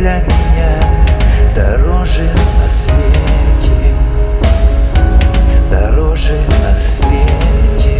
для меня дороже на свете, дороже на свете.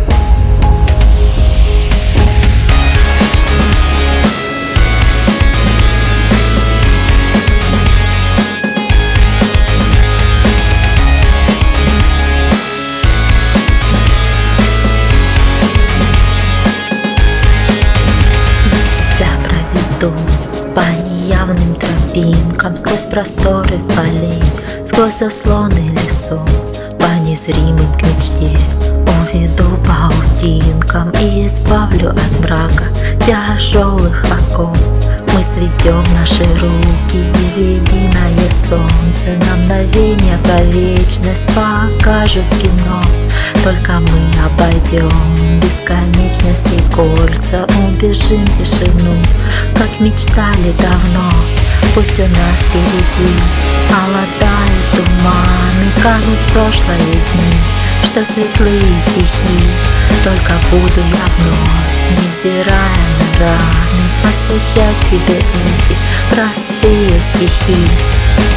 По неявным тропинкам, сквозь просторы полей, сквозь заслоны лесов, по незримым к мечте уведу паутинкам и избавлю от мрака тяжелых оков. Мы сведем наши руки в единое солнце, на мгновение про вечность покажет кино. Только мы обойдем бесконечности кольца, убежим тишину, как мечтали давно. Пусть у нас впереди холодает туман и канут прошлые дни, что светлые и тихи. Только буду я вновь, невзирая на раны, посвящать тебе эти простые стихи.